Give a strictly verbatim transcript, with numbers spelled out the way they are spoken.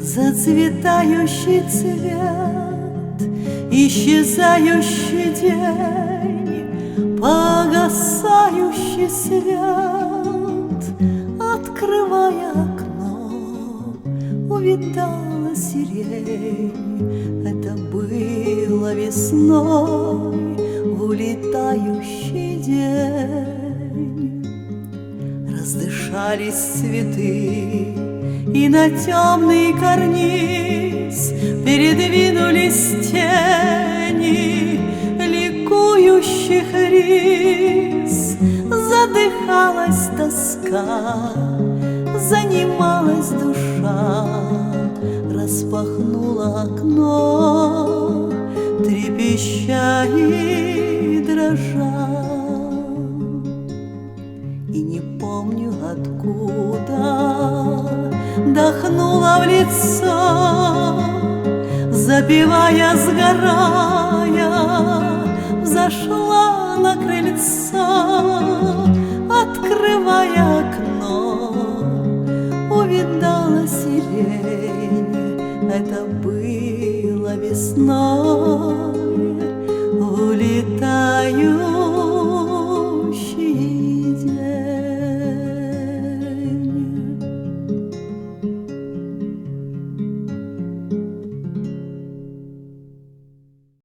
Зацветающий цвет, исчезающий день, погасающий свет. Открывая окно, увидала сирень. Это было весной в улетающий день. Раздышались цветы, и на темный карниз передвинулись тени ликующих рис. Задыхалась тоска, занималась душа, распахнула окно, трепеща и дрожа. И не помню откуда дохнула в лицо, запевая, сгорая, взошла на крыльцо, открывая